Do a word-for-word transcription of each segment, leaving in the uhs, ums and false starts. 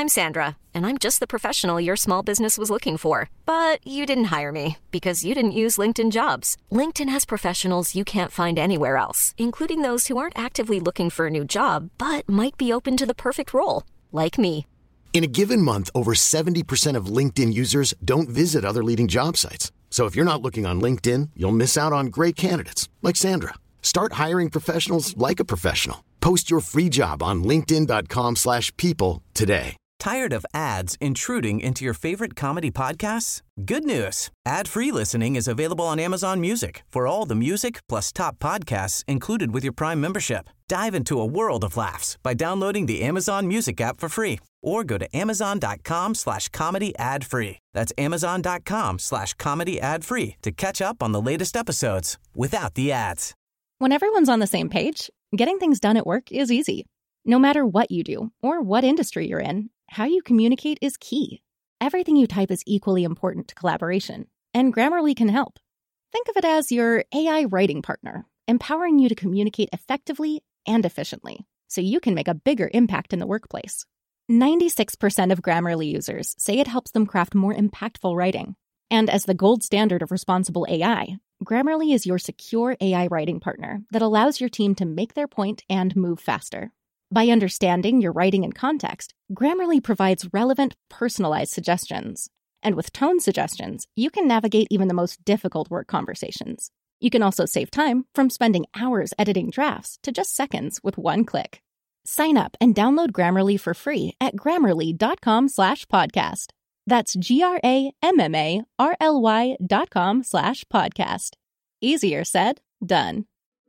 I'm Sandra, and I'm just the professional your small business was looking for. But you didn't hire me because you didn't use LinkedIn Jobs. LinkedIn has professionals you can't find anywhere else, including those who aren't actively looking for a new job, but might be open to the perfect role, like me. In a given month, over seventy percent of LinkedIn users don't visit other leading job sites. So if you're not looking on LinkedIn, you'll miss out on great candidates like Sandra. Start hiring professionals like a professional. Post your free job on linkedin.com slash people today. Tired of ads intruding into your favorite comedy podcasts? Good news. Ad-free listening is available on Amazon Music for all the music plus top podcasts included with your Prime membership. Dive into a world of laughs by downloading the Amazon Music app for free or go to amazon.com slash comedy ad free. That's amazon.com slash comedy ad free to catch up on the latest episodes without the ads. When everyone's on the same page, getting things done at work is easy. No matter what you do or what industry you're in, how you communicate is key. Everything you type is equally important to collaboration, and Grammarly can help. Think of it as your A I writing partner, empowering you to communicate effectively and efficiently, so you can make a bigger impact in the workplace. ninety-six percent of Grammarly users say it helps them craft more impactful writing. And as the gold standard of responsible A I, Grammarly is your secure A I writing partner that allows your team to make their point and move faster. By understanding your writing and context, Grammarly provides relevant, personalized suggestions. And with tone suggestions, you can navigate even the most difficult work conversations. You can also save time from spending hours editing drafts to just seconds with one click. Sign up and download Grammarly for free at grammarly.com slash podcast. That's G-R-A-M-M-A-R-L-Y dot com slash podcast. Easier said, done.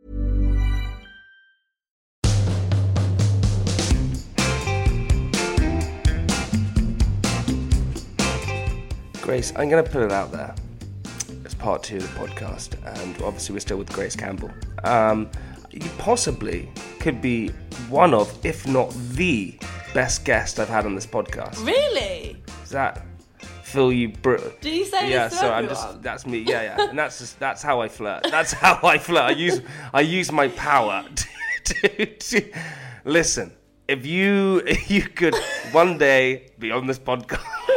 Grace, I'm going to put it out there as part two of the podcast, and obviously we're still with Grace Campbell. Um, you possibly could be one of, if not the best guest I've had on this podcast. Really? Does that fill you? Br- Do you say yeah? this to So everyone? I'm just that's me. Yeah, yeah. And that's just that's how I flirt. That's how I flirt. I use I use my power to, to, to listen. If you if you could one day be on this podcast.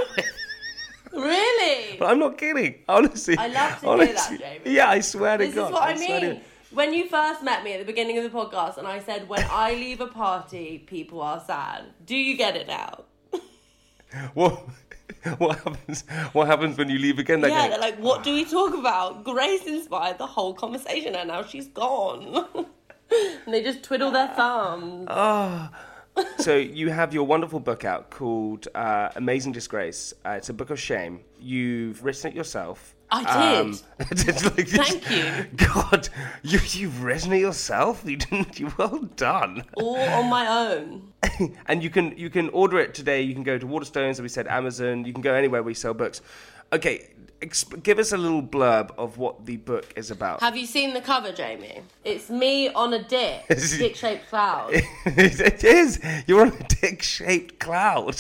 Really? But I'm not kidding. Honestly. I love to honestly, hear that, Jamie. Yeah, I swear to This God. is what I, swear mean. to- When you first met me at the beginning of the podcast and I said, when I leave a party, people are sad. Do you get it now? What what happens what happens when you leave again? They're Yeah, going, they're like, what do we talk about? Grace inspired the whole conversation and now she's gone. And they just twiddle their thumbs. oh. So you have your wonderful book out called uh, Amazing Disgrace. Uh, it's a book of shame. You've written it yourself. I did. Um, it's like, Thank you. God, you, you've written it yourself? You didn't? You well done. All on my own. And you can you can order it today. You can go to Waterstones, as we said, Amazon. You can go anywhere we sell books. Okay, exp- give us a little blurb of what the book is about. Have you seen the cover, Jamie? It's me on a dick, dick-shaped cloud. It is. You're on a dick-shaped cloud.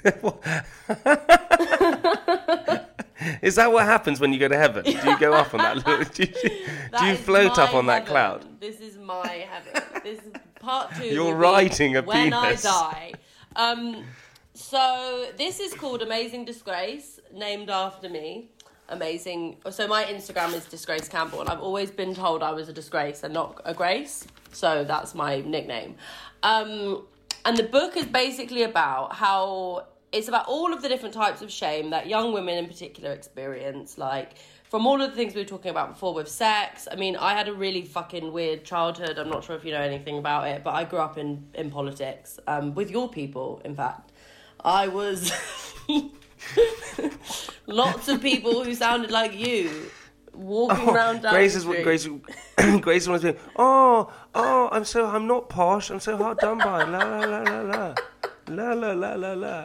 Is that what happens when you go to heaven? Do you go up on that? Little, do you, That do you is float my up on that heaven. cloud? This is my heaven. This is part two. You're will be riding a when penis. I die. Um, so this is called Amazing Disgrace, named after me. Amazing. So my Instagram is Disgrace Campbell, and I've always been told I was a disgrace and not a grace. So that's my nickname. Um, and the book is basically about how it's about all of the different types of shame that young women in particular experience, like from all of the things we were talking about before with sex. I mean, I had a really fucking weird childhood. I'm not sure if you know anything about it, but I grew up in, in politics, um, with your people, in fact. I was... Lots of people who sounded like you walking Oh, around down Grace the is what street. Grace. Grace was being. Oh, oh, I'm so I'm not posh. I'm so hard done by. La la la la la, la la la la la.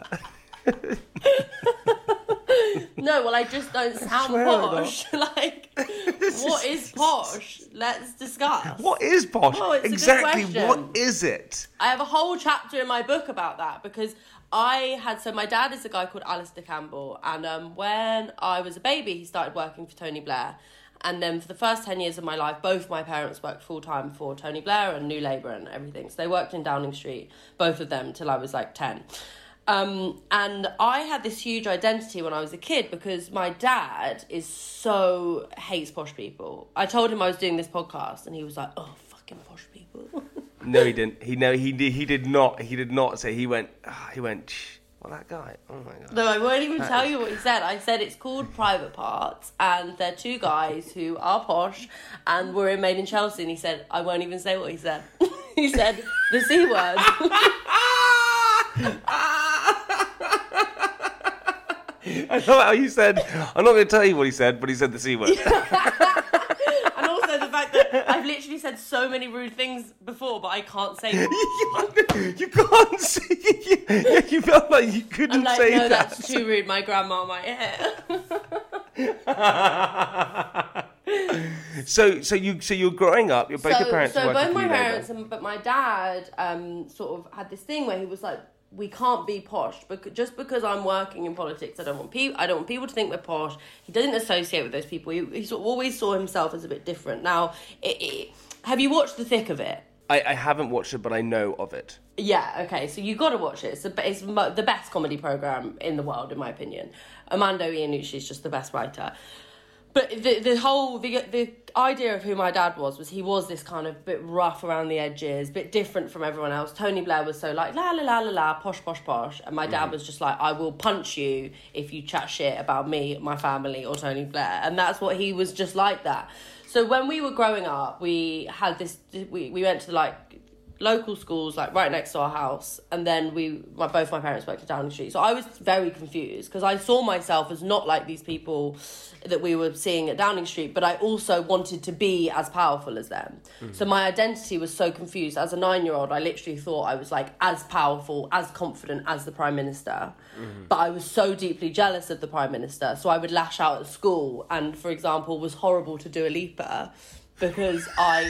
No, well, I just don't sound swear I posh. Like, what is posh? Let's discuss. What is posh? Oh, it's a good exactly. question. What is it? I have a whole chapter in my book about that because I had, so my dad is a guy called Alistair Campbell, and um, when I was a baby, he started working for Tony Blair. And then for the first ten years of my life, both my parents worked full-time for Tony Blair and New Labour and everything. So they worked in Downing Street, both of them, till I was like ten. Um, and I had this huge identity when I was a kid because my dad is so hates posh people. I told him I was doing this podcast and he was like, oh, fucking posh people. No, he didn't. He no, he did. He did not. He did not say. He went. Oh, he went. Shh. Well, that guy. Oh my god. No, I won't even that tell is... you what he said. I said it's called Private Parts, and they're two guys who are posh, and we're in Made in Chelsea. And he said, I won't even say what he said. He said the C word. I know how you said. I'm not going to tell you what he said, but he said the C word. And also the fact that I've literally said so many rude things before, but I can't say them. You can't say. You, you felt like you couldn't I'm like, say no, that. that's too rude. My grandma might hear. so, so you, so you're growing up. You're both so, your parents. So are both working my for you parents, labour. and, but my dad, um, sort of had this thing where he was like, we can't be posh because just because I'm working in politics, I don't want people. I don't want people to think we're posh. He doesn't associate with those people. He, he sort of always saw himself as a bit different. Now, it, it, have you watched The Thick of It? I, I haven't watched it, but I know of it. Yeah, okay, so you got to watch it. It's, a, it's mo- the best comedy program in the world, in my opinion. Armando Iannucci is just the best writer. But the the whole the the idea of who my dad was was he was this kind of bit rough around the edges, bit different from everyone else. Tony Blair was so like la la la la la posh posh posh, and my dad was just like, I will punch you if you chat shit about me, my family, or Tony Blair, and that's what he was, just like that. So when we were growing up, we had this. We we went to like local schools, like right next to our house, and then we my, both my parents worked at Downing Street, so I was very confused because I saw myself as not like these people that we were seeing at Downing Street, but I also wanted to be as powerful as them. Mm-hmm. So my identity was so confused. As a nine-year-old, I literally thought I was like as powerful, as confident as the Prime Minister, mm-hmm. but I was so deeply jealous of the Prime Minister, so I would lash out at school and, for example, was horrible to Dua Lipa because I...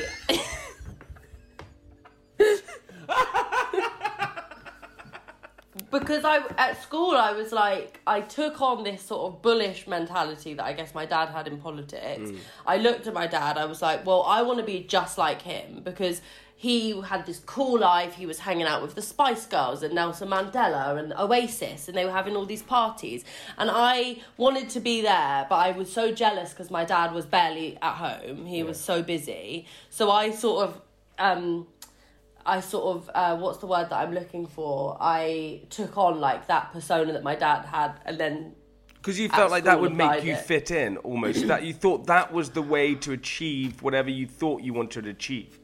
Because I at school I was like, I took on this sort of bullish mentality that I guess my dad had in politics. Mm. I looked at my dad, I was like, well, I want to be just like him because he had this cool life. He was hanging out with the Spice Girls and Nelson Mandela and Oasis, and they were having all these parties. And I wanted to be there, but I was so jealous because my dad was barely at home. He yeah. was so busy. So I sort of... Um, I sort of, uh, what's the word that I'm looking for? I took on, like, that persona that my dad had, and then... Because you felt like that would make you it. fit in, almost. That you thought that was the way to achieve whatever you thought you wanted to achieve.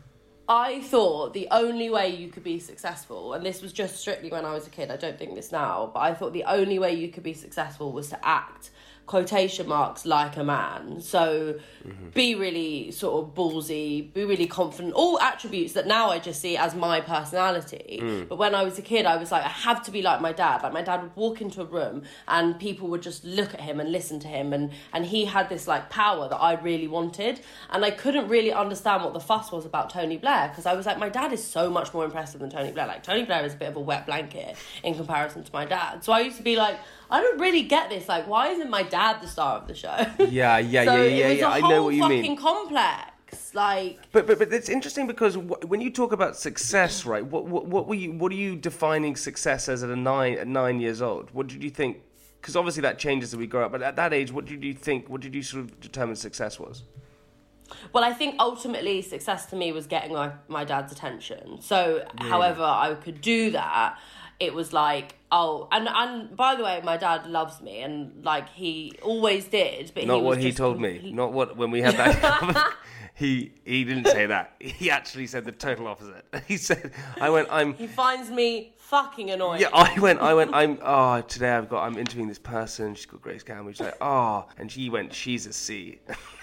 I thought the only way you could be successful, and this was just strictly when I was a kid, I don't think this now, but I thought the only way you could be successful was to act, quotation marks, like a man. So mm-hmm. be really sort of ballsy, be really confident, all attributes that now I just see as my personality. Mm. But when I was a kid, I was like, I have to be like my dad. Like my dad would walk into a room and people would just look at him and listen to him, and, and he had this like power that I really wanted. And I couldn't really understand what the fuss was about Tony Blair, because I was like, my dad is so much more impressive than Tony Blair. Like Tony Blair is a bit of a wet blanket in comparison to my dad. So I used to be like, I don't really get this. Like, why isn't my dad the star of the show? Yeah, yeah, so yeah, yeah, yeah. I know what you mean. It was a whole fucking complex. Like, but but but it's interesting because w- when you talk about success, right? What what what were you? What are you defining success as at a nine at nine years old? What did you think? Because obviously that changes as we grow up. But at that age, what did you think? What did you sort of determine success was? Well, I think ultimately success to me was getting my, my dad's attention. So, really? However I could do that, it was like, oh, and, and by the way, my dad loves me, and like he always did. But not he what was he just, told me. He, not what when we had that. he he didn't say that. He actually said the total opposite. He said, "I went. I'm." He finds me fucking annoying. Yeah, I went. I went. I'm. Oh, today I've got. I'm interviewing this person. She's got Grace Campbell. She's like, oh, and she went. She's a C.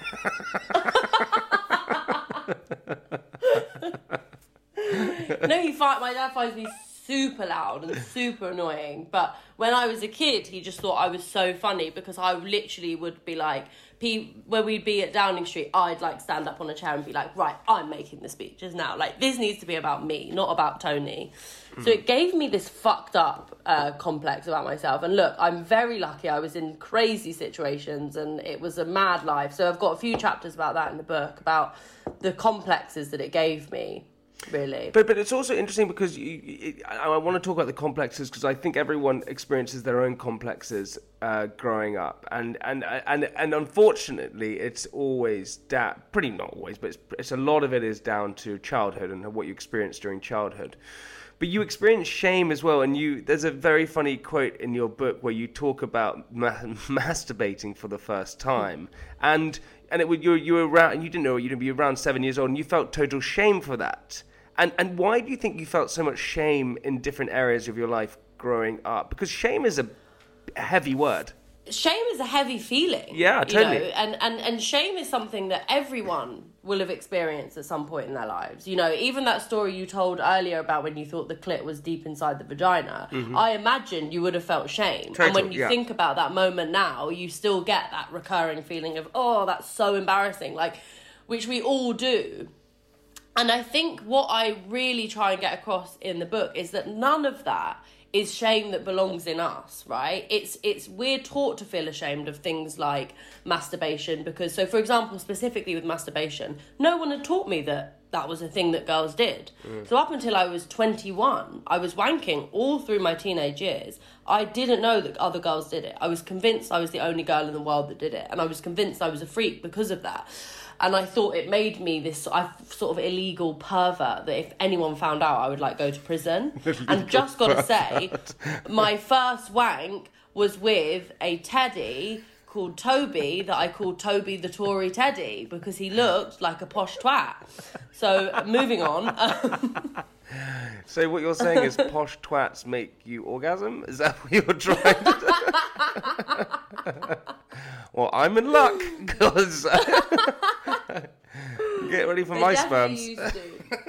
No, he find my dad finds me super loud and super annoying, but when I was a kid he just thought I was so funny because I literally would be like, where we'd be at Downing Street, I'd like stand up on a chair and be like, right, I'm making the speeches now, like this needs to be about me, not about Tony. Mm. So it gave me this fucked up uh, complex about myself. And look, I'm very lucky. I was in crazy situations and it was a mad life, so I've got a few chapters about that in the book, about the complexes that it gave me. really. But but it's also interesting because you, it, I, I want to talk about the complexes, because I think everyone experiences their own complexes uh, growing up, and and and and unfortunately, it's always da- pretty not always, but it's, it's a lot of it is down to childhood and what you experience during childhood. But you experience shame as well, and you. There's a very funny quote in your book where you talk about ma- masturbating for the first time, and and it would you you were around, and you didn't know you'd be around seven years old, and you felt total shame for that. And and why do you think you felt so much shame in different areas of your life growing up? Because shame is a heavy word. Shame is a heavy feeling. Yeah, totally. You know? and, and, and shame is something that everyone will have experienced at some point in their lives. You know, even that story you told earlier about when you thought the clit was deep inside the vagina, mm-hmm. I imagine you would have felt shame. Total, and when you yeah. think about that moment now, you still get that recurring feeling of, oh, that's so embarrassing, like, which we all do. And I think what I really try and get across in the book is that none of that is shame that belongs in us, right? It's it's we're taught to feel ashamed of things like masturbation because, so for example, specifically with masturbation, no one had taught me that that was a thing that girls did. Mm. So up until I was twenty-one, I was wanking all through my teenage years. I didn't know that other girls did it. I was convinced I was the only girl in the world that did it, and I was convinced I was a freak because of that. And I thought it made me this I sort of illegal pervert that if anyone found out, I would like go to prison. And just got to say, my first wank was with a teddy called Toby that I called Toby the Tory Teddy because he looked like a posh twat. So moving on. So what you're saying is posh twats make you orgasm? Is that what you're trying to do? Well, I'm in luck because get ready for they my definitely sperms. Used to.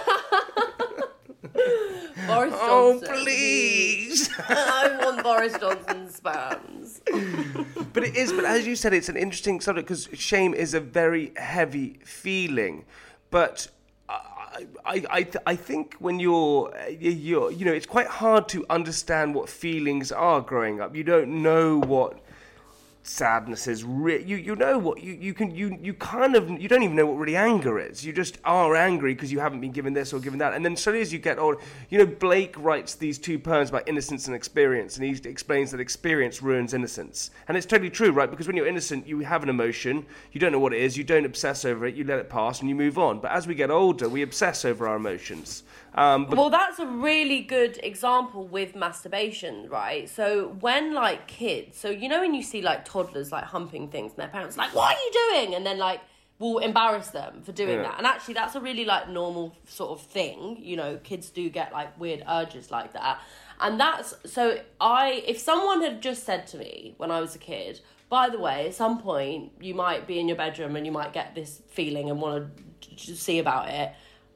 Boris Johnson. Oh, please. I want Boris Johnson's sperms. But it is, but as you said, it's an interesting subject because shame is a very heavy feeling. But I, I, I, I think when you're, you're, you know, it's quite hard to understand what feelings are growing up. You don't know what sadness is. Re- you, you know what you, you can, you, you kind of, you don't even know what really anger is. You just are angry because you haven't been given this or given that. And then slowly as you get older, you know, Blake writes these two poems about innocence and experience, and he explains that experience ruins innocence. And it's totally true, right? Because when you're innocent, you have an emotion, you don't know what it is, you don't obsess over it, you let it pass and you move on. But as we get older, we obsess over our emotions. Um, but- well, that's a really good example with masturbation, right? So when, like, kids, so you know when you see, like, toddlers, like, humping things and their parents are like, what are you doing? And then, like, will embarrass them for doing yeah. that. And actually, that's a really, like, normal sort of thing. You know, kids do get, like, weird urges like that. And that's, so I, if someone had just said to me when I was a kid, by the way, at some point, you might be in your bedroom and you might get this feeling and want to see about it,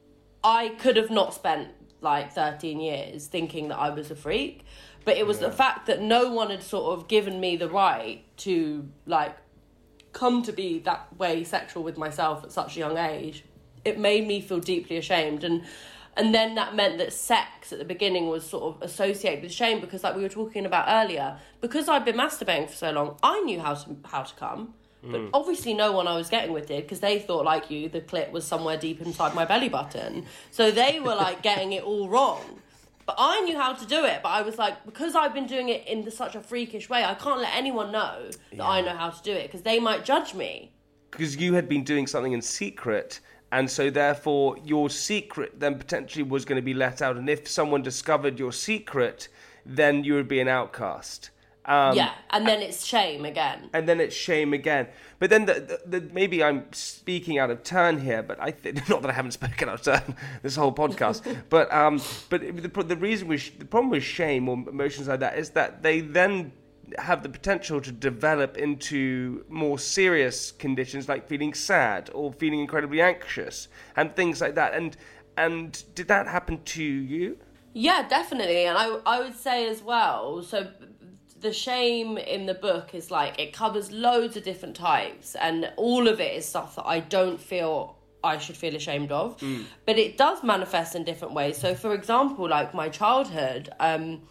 I could have not spent like thirteen years thinking that I was a freak, but it was yeah. the fact that no one had sort of given me the right to like come to be that way sexual with myself at such a young age. It made me feel deeply ashamed, and and then that meant that sex at the beginning was sort of associated with shame because, like we were talking about earlier, because I'd been masturbating for so long, I knew how to how to come. But obviously no one I was getting with did because they thought, like you, the clit was somewhere deep inside my belly button. So they were, like, getting it all wrong. But I knew how to do it. But I was like, because I've been doing it in such a freakish way, I can't let anyone know that yeah. I know how to do it because they might judge me. Because you had been doing something in secret, and so therefore your secret then potentially was going to be let out. And if someone discovered your secret, then you would be an outcast. Um, yeah, and then it's shame again. And then it's shame again. But then the, the, the, maybe I'm speaking out of turn here, but I th- not that I haven't spoken out of turn this whole podcast. but um, but the, the reason we sh- the problem with shame or emotions like that is that they then have the potential to develop into more serious conditions like feeling sad or feeling incredibly anxious and things like that. And and did that happen to you? Yeah, definitely. And I I would say as well. So. The shame in the book is like, it covers loads of different types and all of it is stuff that I don't feel I should feel ashamed of. Mm. But it does manifest in different ways. So for example, like my childhood, um,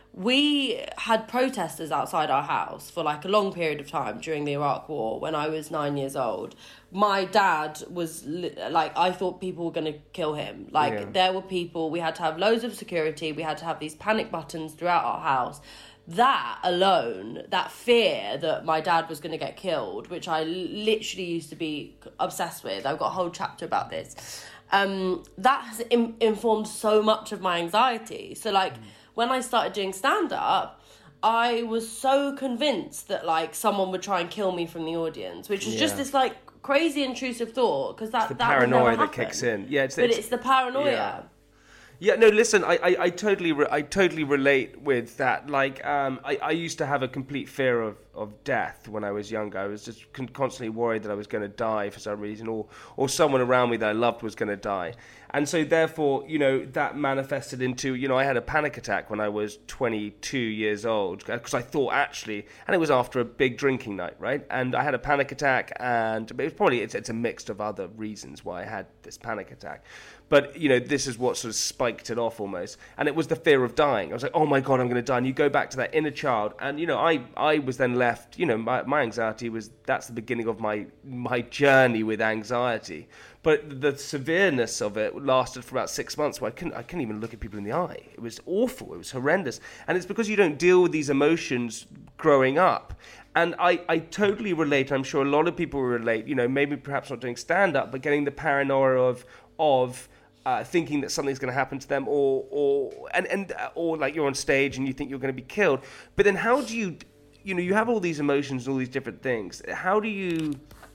we had protesters outside our house for like a long period of time during the Iraq War when I was nine years old. My dad was li- like, I thought people were going to kill him. Like, yeah. there were people, we had to have loads of security, we had to have these panic buttons throughout our house. That alone, that fear that my dad was going to get killed, which I literally used to be obsessed with, I've got a whole chapter about this, um, that has in- informed so much of my anxiety. So, like, mm. when I started doing stand-up, I was so convinced that, like, someone would try and kill me from the audience, which is yeah. just this, like, crazy intrusive thought, because that, it's the that paranoia that happen. Kicks in. Yeah, it's, but it's, it's the paranoia. Yeah. Yeah, no, listen, I, I, I totally re- I totally relate with that. Like, um, I, I used to have a complete fear of, of death when I was younger. I was just con- constantly worried that I was going to die for some reason, or, or someone around me that I loved was going to die. And so, therefore, you know, that manifested into, you know, I had a panic attack when I was twenty-two years old, because I thought actually, and it was after a big drinking night, right? And I had a panic attack, and it was probably, it's, it's a mix of other reasons why I had this panic attack. But, you know, this is what sort of spiked it off almost. And it was the fear of dying. I was like, oh, my God, I'm going to die. And you go back to that inner child. And, you know, I, I was then left, you know, my, my anxiety was, that's the beginning of my my journey with anxiety. But the severeness of it lasted for about six months where I couldn't, I couldn't even look at people in the eye. It was awful. It was horrendous. And it's because you don't deal with these emotions growing up. And I, I totally relate. I'm sure a lot of people relate, you know, maybe perhaps not doing stand-up, but getting the paranoia of of... Uh, thinking that something's going to happen to them, or or and and uh, or like you're on stage and you think you're going to be killed. But then how do you, you know, you have all these emotions and all these different things. How do you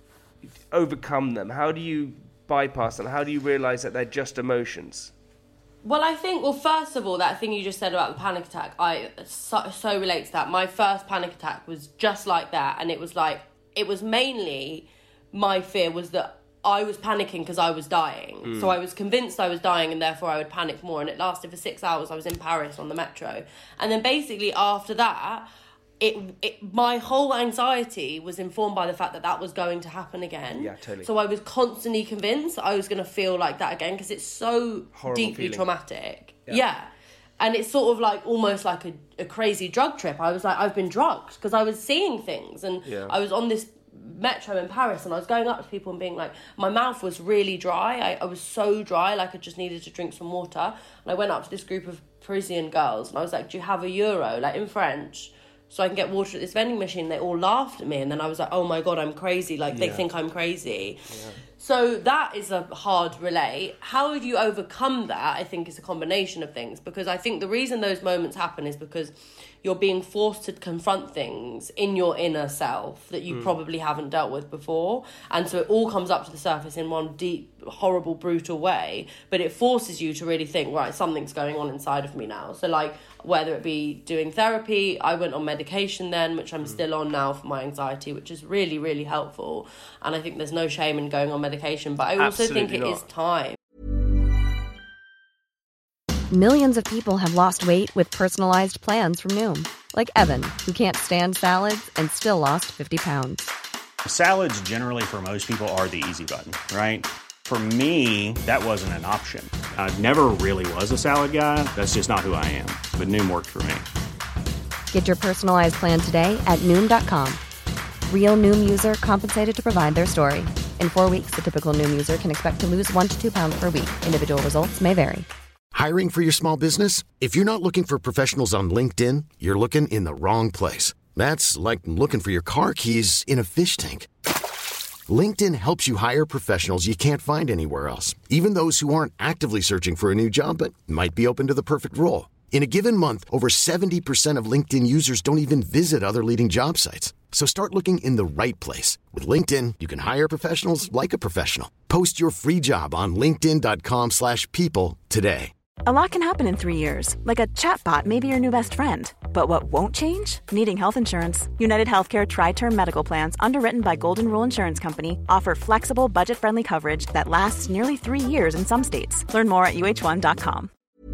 overcome them? How do you bypass them? How do you realize that they're just emotions? Well, I think, well, first of all, that thing you just said about the panic attack, I so, so relate to that. My first panic attack was just like that, and it was like, it was mainly, my fear was that I was panicking because I was dying. Mm. So I was convinced I was dying, and therefore I would panic more. And it lasted for six hours. I was in Paris on the metro. And then basically after that, it, it my whole anxiety was informed by the fact that that was going to happen again. Yeah, totally. So I was constantly convinced I was going to feel like that again, because it's so horrible deeply feeling. Traumatic. Yeah. yeah. And it's sort of like almost like a, a crazy drug trip. I was like, I've been drugged, because I was seeing things. And yeah. I was on this metro in Paris, and I was going up to people and being like, my mouth was really dry. I, I was so dry, like I just needed to drink some water. And I went up to this group of Parisian girls, and I was like, do you have a euro, like in French, so I can get water at this vending machine? They all laughed at me, and then I was like, oh my God, I'm crazy. Like, they yeah. think I'm crazy. Yeah. So that is a hard relate. How do you overcome that? I think it's a combination of things, because I think the reason those moments happen is because you're being forced to confront things in your inner self that you mm. probably haven't dealt with before. And so it all comes up to the surface in one deep, horrible, brutal way. But it forces you to really think, right, something's going on inside of me now. So, like, whether it be doing therapy, I went on medication then, which I'm mm. still on now for my anxiety, which is really, really helpful. And I think there's no shame in going on medication. But I also Absolutely think it not. is time. Millions of people have lost weight with personalized plans from Noom. Like Evan, who can't stand salads and still lost fifty pounds. Salads generally for most people are the easy button, right? For me, that wasn't an option. I never really was a salad guy. That's just not who I am. But Noom worked for me. Get your personalized plan today at Noom dot com. Real Noom user compensated to provide their story. In four weeks, the typical Noom user can expect to lose one to two pounds per week. Individual results may vary. Hiring for your small business? If you're not looking for professionals on LinkedIn, you're looking in the wrong place. That's like looking for your car keys in a fish tank. LinkedIn helps you hire professionals you can't find anywhere else, even those who aren't actively searching for a new job but might be open to the perfect role. In a given month, over seventy percent of LinkedIn users don't even visit other leading job sites. So start looking in the right place. With LinkedIn, you can hire professionals like a professional. Post your free job on linkedin dot com slash people today. A lot can happen in three years, like a chatbot may be your new best friend. But what won't change? Needing health insurance. United Healthcare Tri-Term Medical Plans, underwritten by Golden Rule Insurance Company, offer flexible, budget-friendly coverage that lasts nearly three years in some states. Learn more at U H one dot com.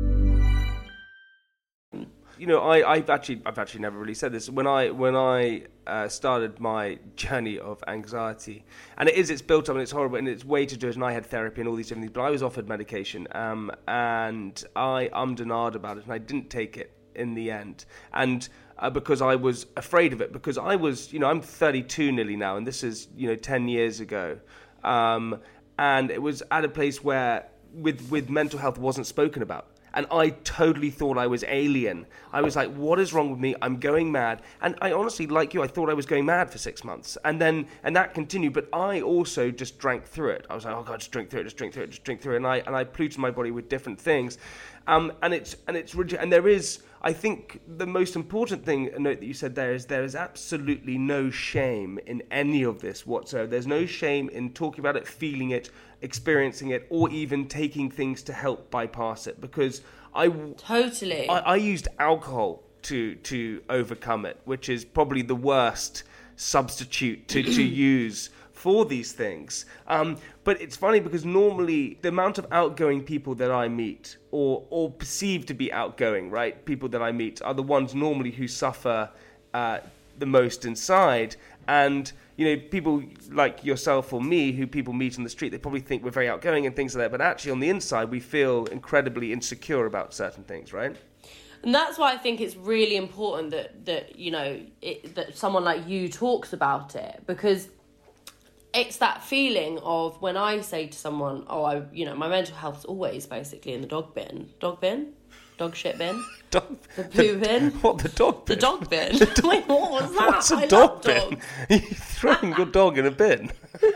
You know, I, I've actually, I've actually never really said this. When I, when I uh, started my journey of anxiety, and it is, it's built up and it's horrible and it's way to do it. And I had therapy and all these different things, but I was offered medication, um, and I ummed and ahed about it, and I didn't take it in the end. And uh, because I was afraid of it, because I was, you know, I'm thirty-two nearly now, and this is, you know, ten years ago. Um, and it was at a place where with, with mental health wasn't spoken about. And I totally thought I was alien. I was like, what is wrong with me? I'm going mad. And I honestly, like you, I thought I was going mad for six months. And then, and that continued. But I also just drank through it. I was like, oh God, just drink through it, just drink through it, just drink through it. And I, and I polluted my body with different things. Um, and it's, and it's, and there is, I think the most important thing, a note that you said there, is there is absolutely no shame in any of this whatsoever. There's no shame in talking about it, feeling it, experiencing it, or even taking things to help bypass it. Because I totally, I, I used alcohol to to overcome it, which is probably the worst substitute to, to use for these things. Um, but it's funny because normally the amount of outgoing people that I meet, or or perceived to be outgoing, right, people that I meet, are the ones normally who suffer uh, the most inside. And you know, people like yourself or me, who people meet on the street, they probably think we're very outgoing and things like that. But actually, on the inside, we feel incredibly insecure about certain things, right? And that's why I think it's really important that that you know it, that someone like you talks about it, because it's that feeling of when I say to someone, "Oh, I, you know, my mental health's always basically in the dog bin, dog bin, dog shit bin." Dog, the poo the, bin. What, the dog bin? The dog bin. Wait, what was that? What's a I dog love bin? dogs. Are you throwing your dog in a bin?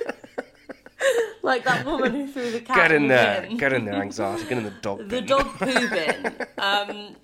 Like that woman who threw the cat Get in, in there. the bin. Get in there, anxiety. Get in the dog bin. The dog poo bin. Um,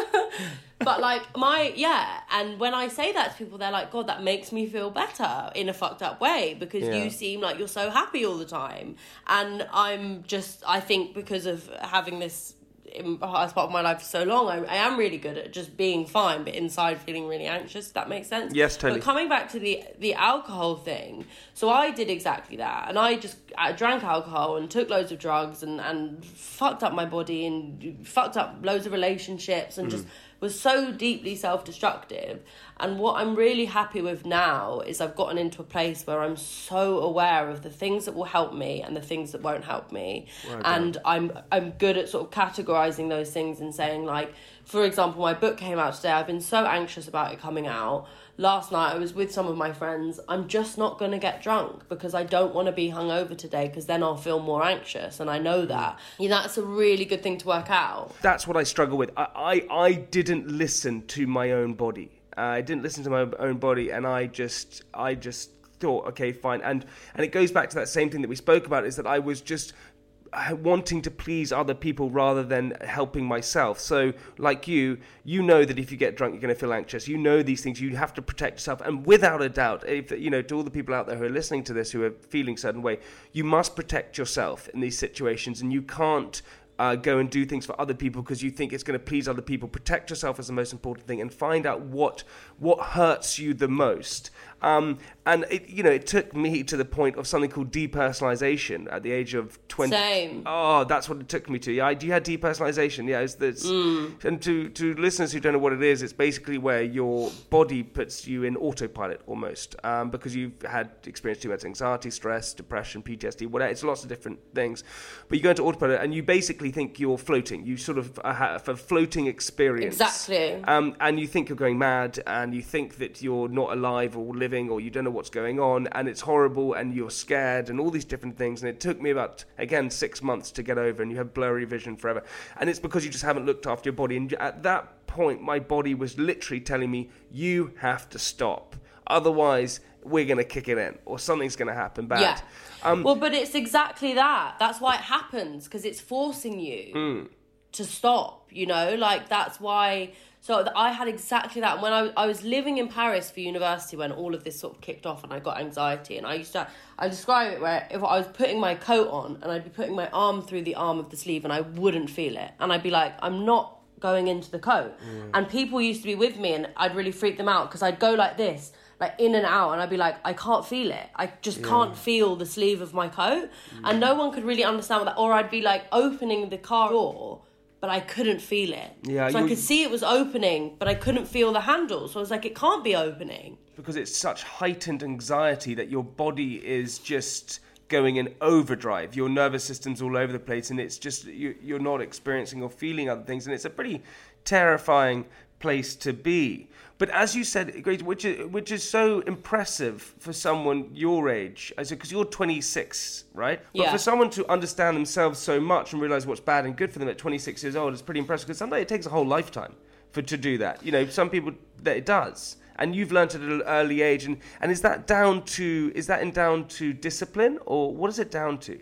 but like my, yeah. And when I say that to people, they're like, God, that makes me feel better in a fucked up way, because Yeah. you seem like you're so happy all the time. And I'm just, I think because of having this in, as part of my life for so long, I, I am really good at just being fine, but inside feeling really anxious, if that makes sense. Yes, totally. But coming back to the the alcohol thing, so I did exactly that, and I just I drank alcohol and took loads of drugs and, and fucked up my body and fucked up loads of relationships and mm. just was so deeply self-destructive. And what I'm really happy with now is I've gotten into a place where I'm so aware of the things that will help me and the things that won't help me. Well and I'm I'm good at sort of categorizing those things and saying, like, for example, my book came out today. I've been so anxious about it coming out. Last night I was with some of my friends. I'm just not going to get drunk because I don't want to be hungover today, because then I'll feel more anxious, and I know that. You know, that's a really good thing to work out. That's what I struggle with. I, I, I didn't listen to my own body. Uh, I didn't listen to my own body, and I just I just thought, okay, fine. And and it goes back to that same thing that we spoke about, is that I was just wanting to please other people rather than helping myself. So like you, you know that if you get drunk, you're going to feel anxious. You know these things. You have to protect yourself. And without a doubt, if, you know, to all the people out there who are listening to this who are feeling a certain way, you must protect yourself in these situations, and you can't Uh, go and do things for other people because you think it's going to please other people. Protect yourself is the most important thing, and find out what what hurts you the most. Um, and it, you know, it took me to the point of something called depersonalization at the age of twenty. Same. Oh, that's what it took me to. Yeah, you had depersonalization. Yeah, it's, it's mm. and to to listeners who don't know what it is, it's basically where your body puts you in autopilot almost, um, because you've had experienced too much anxiety, stress, depression, P T S D, whatever. It's lots of different things, but you go into autopilot and you basically think you're floating. You sort of have a floating experience. Exactly. Um, and you think you're going mad, and you think that you're not alive or living, or you don't know what's going on, and it's horrible, and you're scared, and all these different things. And it took me about, again, six months to get over, and you have blurry vision forever. And it's because you just haven't looked after your body. And at that point, my body was literally telling me, you have to stop. Otherwise, we're going to kick it in, or something's going to happen bad. Yeah. Um, well, but it's exactly that. That's why it happens, because it's forcing you mm. to stop, you know? Like, that's why... So I had exactly that. When I, I was living in Paris for university when all of this sort of kicked off and I got anxiety, and I used to... I describe it where if I was putting my coat on and I'd be putting my arm through the arm of the sleeve and I wouldn't feel it. And I'd be like, I'm not going into the coat. Mm. And people used to be with me and I'd really freak them out because I'd go like this, like in and out, and I'd be like, I can't feel it. I just yeah. can't feel the sleeve of my coat. Mm. And no one could really understand what that... Or I'd be like opening the car door, but I couldn't feel it. Yeah, so I could see it was opening, but I couldn't feel the handle. So I was like, it can't be opening. Because it's such heightened anxiety that your body is just going in overdrive. Your nervous system's all over the place, and it's just, you, you're not experiencing or feeling other things. And it's a pretty terrifying place to be. But as you said, Grace, which is, which is so impressive for someone your age, I said, because you're twenty-six, right? But yeah. for someone to understand themselves so much and realise what's bad and good for them at twenty-six years old is pretty impressive, because sometimes it takes a whole lifetime for to do that. You know, some people, that it does. And you've learned at an early age. And, and is that down to, is that in down to discipline, or what is it down to?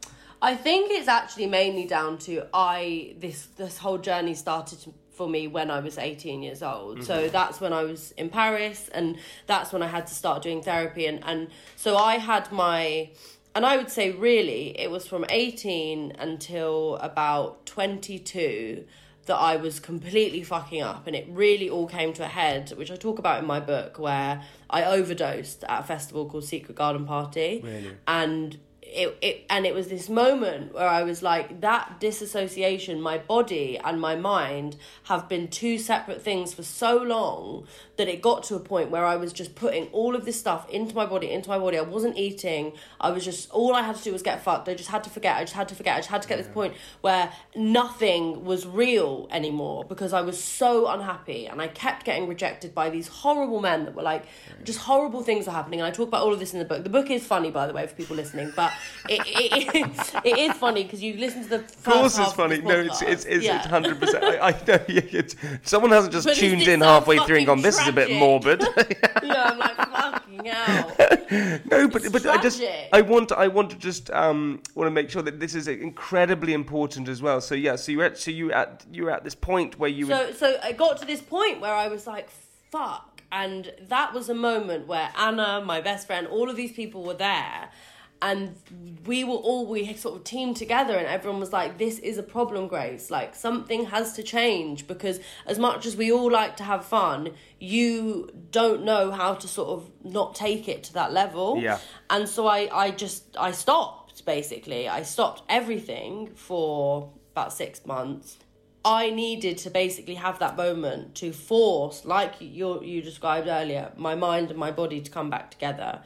I think it's actually mainly down to I, this, this whole journey started to, for me when I was eighteen years old. Mm-hmm. So that's when I was in Paris, and that's when I had to start doing therapy. And, and so I had my, and I would say really it was from eighteen until about twenty-two that I was completely fucking up, and it really all came to a head, which I talk about in my book, where I overdosed at a festival called Secret Garden Party. Really? And It, it and it was this moment where I was like, that disassociation, my body and my mind have been two separate things for so long that it got to a point where I was just putting all of this stuff into my body, into my body. I wasn't eating. I was just, all I had to do was get fucked. I just had to forget. I just had to forget. I just had to get yeah. this point where nothing was real anymore, because I was so unhappy and I kept getting rejected by these horrible men that were like, yeah. just horrible things are happening. And I talk about all of this in the book. The book is funny, by the way, for people listening, but it, it, it, it is funny because you listen to the first Of course half it's funny. Of no, it's it's it's, yeah. it's one hundred percent. I, I know. It's, someone hasn't just but tuned this in sounds halfway through and gone, this tragic. is a bit morbid. yeah, I'm like, fucking hell. No, but it's but I just tragic. I want I want to just um want to make sure that this is incredibly important as well. So yeah, so you at so you at you were at this point where you So were... so I got to this point where I was like, fuck, and that was a moment where Anna, my best friend, all of these people were there. And we were all, we had sort of teamed together, and everyone was like, this is a problem, Grace. Like, something has to change, because as much as we all like to have fun, you don't know how to sort of not take it to that level. Yeah. And so I, I just, I stopped, basically. I stopped everything for about six months. I needed to basically have that moment to force, like you you described earlier, my mind and my body to come back together.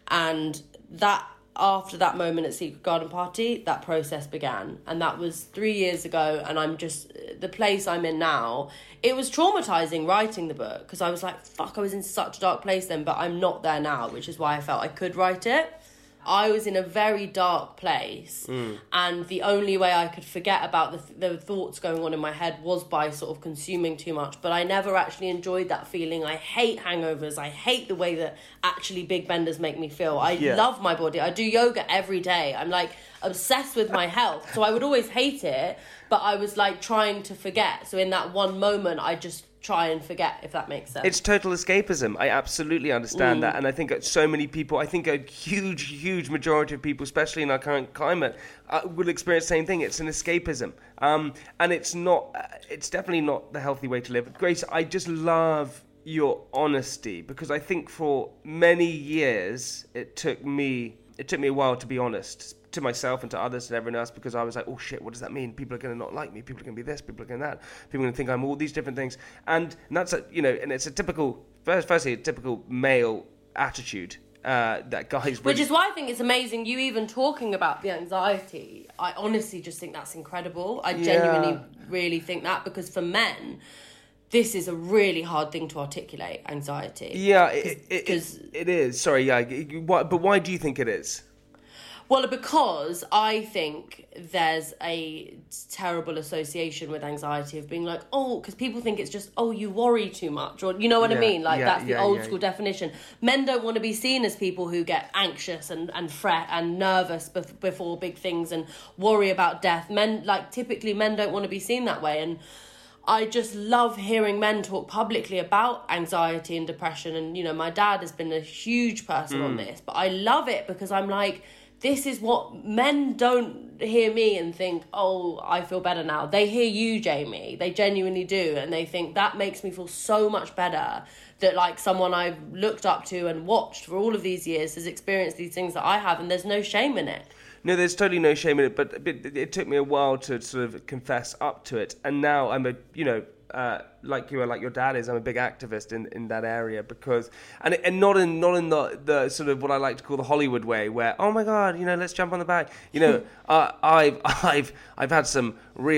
And that... after that moment at Secret Garden Party, that process began. And that was three years ago. And I'm just, the place I'm in now, it was traumatizing writing the book, because I was like, fuck, I was in such a dark place then, but I'm not there now, which is why I felt I could write it. I was in a very dark place, mm. and the only way I could forget about the, th- the thoughts going on in my head was by sort of consuming too much. But I never actually enjoyed that feeling. I hate hangovers. I hate the way that actually big benders make me feel. I yeah. love my body. I do yoga every day. I'm like obsessed with my health. So I would always hate it, but I was like trying to forget. So in that one moment, I just try and forget, if that makes sense. It's total escapism. I absolutely understand mm. that. And I think that so many people, I think a huge, huge majority of people, especially in our current climate, uh, will experience the same thing. It's an escapism. Um, and it's not, uh, it's definitely not the healthy way to live. Grace, I just love your honesty, because I think for many years, it took me, it took me a while to be honest, to myself and to others and everyone else, because I was like, oh shit, what does that mean? People are going to not like me. People are going to be this. People are going to that. People are going to think I'm all these different things. And, and that's a, you know, and it's a typical, first, firstly, a typical male attitude uh, that guys. Really... Which is why I think it's amazing you even talking about the anxiety. I honestly just think that's incredible. I yeah. genuinely really think that, because for men, this is a really hard thing to articulate, anxiety. Yeah, it, it, it, it is. Sorry, yeah. But why do you think it is? Well, because I think there's a terrible association with anxiety of being like, oh, because people think it's just, oh, you worry too much, or you know what yeah, I mean? Like, yeah, that's the yeah, old yeah. school definition. Men don't want to be seen as people who get anxious and, and fret and nervous bef- before big things and worry about death. Men, like, typically men don't want to be seen that way. And I just love hearing men talk publicly about anxiety and depression. And, you know, my dad has been a huge person mm. on this, but I love it because I'm like, this is what men don't hear me and think, oh, I feel better now. They hear you, Jamie. They genuinely do. And they think that makes me feel so much better that like someone I've looked up to and watched for all of these years has experienced these things that I have, and there's no shame in it. No, there's totally no shame in it, but it, it took me a while to sort of confess up to it. And now I'm a, you know, uh, like you are, like your dad is, I'm a big activist in, in that area because, and and not in not in the, the sort of what I like to call the Hollywood way, where oh my God, you know, let's jump on the back. You know, uh, I've I've I've had some real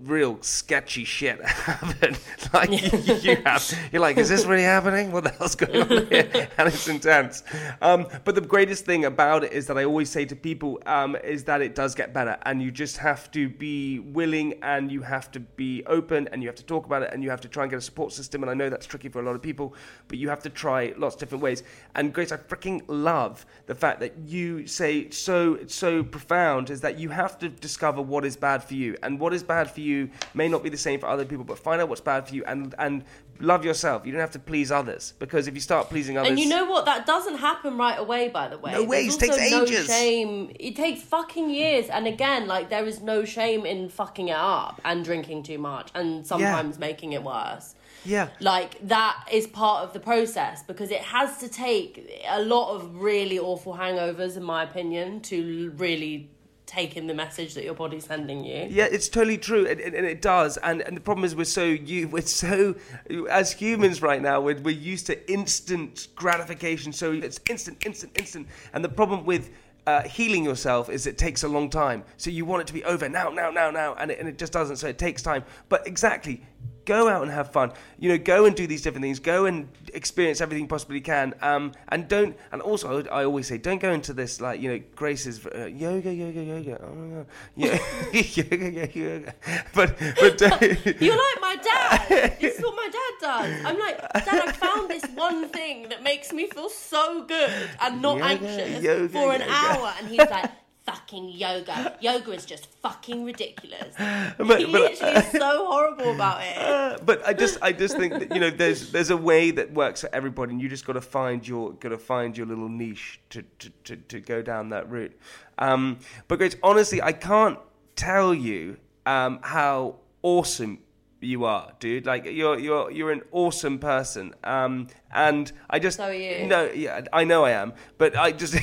real sketchy shit happen. Like you, you have, you're like, is this really happening? What the hell's going on here? And it's intense. Um, but the greatest thing about it is that I always say to people um, is that it does get better, and you just have to be willing, and you have to be open, and you have to talk about it, and you have to try and get a support system. And I know that's tricky for a lot of people, but you have to try lots of different ways. And Grace, I freaking love the fact that you say so it's so profound is that you have to discover what is bad for you, and what is bad for you may not be the same for other people, but find out what's bad for you and and love yourself. You don't have to please others, because if you start pleasing others... And you know what? That doesn't happen right away, by the way. No way, it takes no ages. Shame. It takes fucking years. And again, like, there is no shame in fucking it up and drinking too much and sometimes yeah. making it worse. Yeah. Like, that is part of the process, because it has to take a lot of really awful hangovers, in my opinion, to really take in the message that your body's sending you. Yeah, it's totally true, and, and, and it does. And, and the problem is we're so you we're so as humans right now we're, we're used to instant gratification. So it's instant, instant, instant. And the problem with uh, healing yourself is it takes a long time. So you want it to be over now, now, now, now, and it, and it just doesn't. So it takes time. But exactly. Go out and have fun. You know, go and do these different things. Go and experience everything you possibly can. Um, and don't. And also, I always say, don't go into this like, you know, Grace's uh, yoga, yoga, yoga. Oh my god, yeah, yoga, yoga, yoga. But but don't. You're like my dad. This is what my dad does. I'm like, Dad, I found this one thing that makes me feel so good and not yoga, anxious yoga, for an yoga. hour, and he's like, fucking yoga. Yoga is just fucking ridiculous. But, he but, literally is so horrible about it. Uh, but I just, I just think that, you know, there's, there's a way that works for everybody, and you just got to find your, got to find your little niche to, to, to, to go down that route. Um, but Grace, honestly, I can't tell you um, how awesome you are, dude. Like you're, you're, you're an awesome person. Um, and I just, so are you. No, yeah, I know I am, but I just,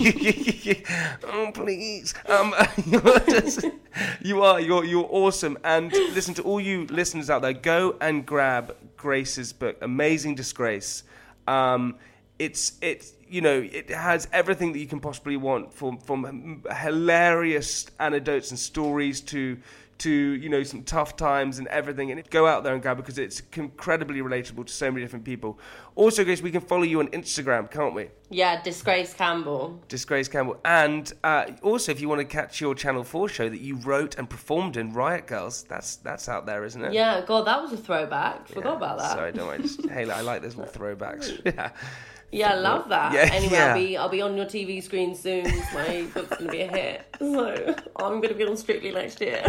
oh please, um, you're just, you are, you're, you're awesome. And listen, to all you listeners out there, go and grab Grace's book, Amazing Disgrace. Um, it's, it's, you know, it has everything that you can possibly want, from from hilarious anecdotes and stories to. to, you know, some tough times and everything, and go out there and grab it, because it's incredibly relatable to so many different people. Also, Grace, we can follow you on Instagram, can't we? Yeah, Disgrace Campbell. Disgrace Campbell. And uh, also, if you want to catch your Channel four show that you wrote and performed in, Riot Girls, that's that's out there, isn't it? Yeah, God, that was a throwback. Forgot yeah, about that. Sorry, don't worry. Just, hey, I like those little throwbacks. Yeah. Yeah, I love that. Yeah, anyway, yeah. I'll be I'll be on your T V screen soon. My book's going to be a hit. So I'm going to be on Strictly next year.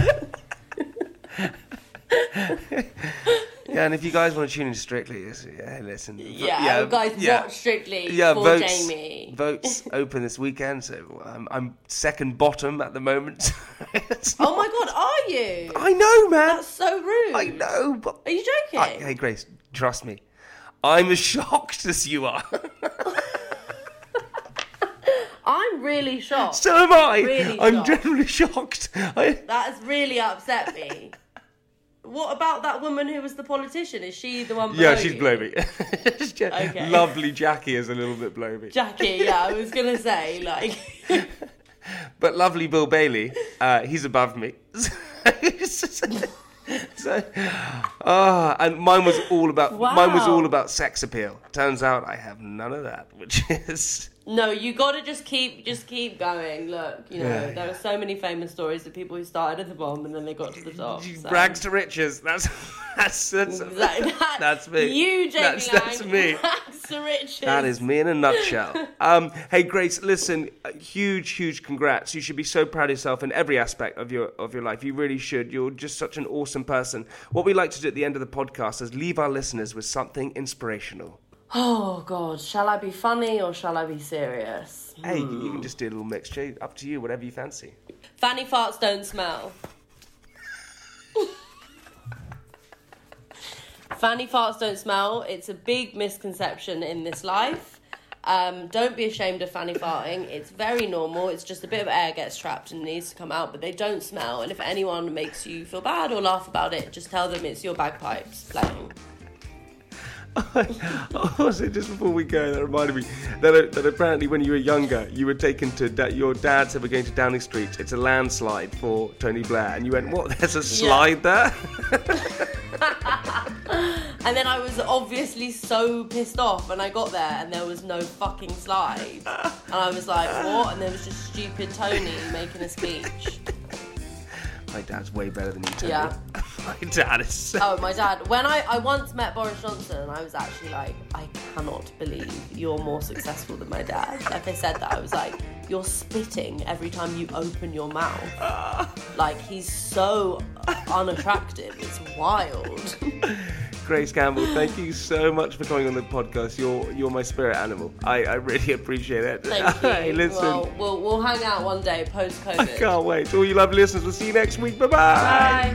Yeah, and if you guys want to tune in Strictly, yeah, listen. Yeah, yeah guys, yeah. watch Strictly yeah, for votes, Jamie. Votes open this weekend, so um, I'm second bottom at the moment. Oh my God, are you? I know, man. That's so rude. I know. But are you joking? I, hey, Grace, trust me. I'm as shocked as you are. I'm really shocked. So am I. Really I'm shocked. genuinely shocked. I... That has really upset me. What about that woman who was the politician? Is she the one below Yeah, she's you? below me. Okay. Lovely Jackie is a little bit below me. Jackie, yeah, I was going to say, like... But lovely Bill Bailey, uh, he's above me. So, ah, and mine was all about Wow. mine was all about sex appeal. Turns out I have none of that, which is No, you got to just keep just keep going. Look, you know, Yeah, there yeah. are so many famous stories of people who started at the bottom and then they got to the top. So. rags to riches. That's that's that's, Exactly. That- that's me. You, Jamie That's, Lang, that's me. rags to riches. That is me in a nutshell. Um, hey, Grace, listen, uh, huge, huge congrats. You should be so proud of yourself in every aspect of your of your life. You really should. You're just such an awesome person. What we like to do at the end of the podcast is leave our listeners with something inspirational. Oh, God. Shall I be funny or shall I be serious? Hey, you can just do a little mixture. Up to you, whatever you fancy. Fanny farts don't smell. Fanny farts don't smell. It's a big misconception in this life. Um, don't be ashamed of fanny farting. It's very normal. It's just a bit of air gets trapped and needs to come out, but they don't smell. And if anyone makes you feel bad or laugh about it, just tell them it's your bagpipes playing. Also, just before we go, that reminded me that, that apparently when you were younger, you were taken to da- your dad said we're going to Downing Street. It's a landslide for Tony Blair, and you went, "What? There's a slide yeah. there?" And then I was obviously so pissed off when I got there, and there was no fucking slide, and I was like, "What?" And there was just stupid Tony making a speech. My dad's way better than you, Tony. Yeah. My dad is so... Oh, my dad. When I, I once met Boris Johnson, and I was actually like, I cannot believe you're more successful than my dad. Like I said that, I was like, you're spitting every time you open your mouth. Like, he's so unattractive. It's wild. Grace Campbell, thank you so much for coming on the podcast. You're you're my spirit animal. I, I really appreciate it. Thank you. Hey, listen. Well, we'll we'll hang out one day post-COVID. I can't wait. To all you lovely listeners, we'll see you next week. Bye-bye. Bye.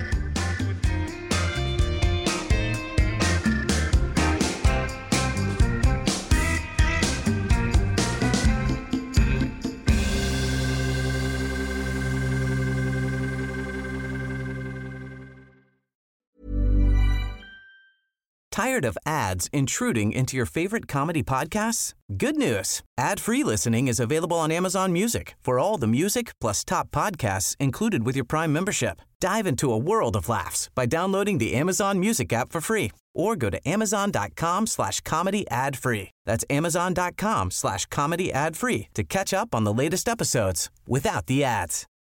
Tired of ads intruding into your favorite comedy podcasts? Good news. Ad-free listening is available on Amazon Music for all the music plus top podcasts included with your Prime membership. Dive into a world of laughs by downloading the Amazon Music app for free or go to amazon.com slash comedy ad free. That's amazon.com slash comedy ad free to catch up on the latest episodes without the ads.